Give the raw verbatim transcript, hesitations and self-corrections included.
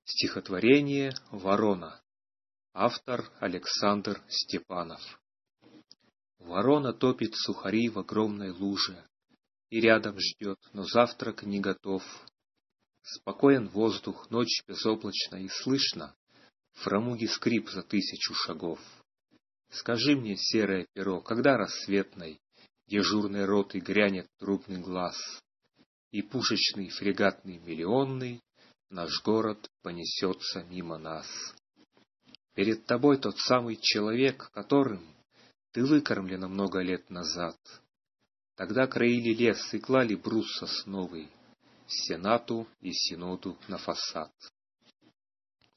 Стихотворение «Ворона». Автор Александр Степанов. Ворона топит сухари в огромной луже и рядом ждет, но завтрак не готов. Спокоен воздух, ночь безоблачна, и слышно фрамуги скрип за тысячу шагов. Скажи мне, серое перо, когда рассветной дежурной роты грянет трубный глаз, и пушечный фрегатный миллионный наш город понесется мимо нас. Перед тобой тот самый человек, которым ты выкормлена много лет назад. Тогда краили лес и клали брус сосновый Сенату и Синоду на фасад.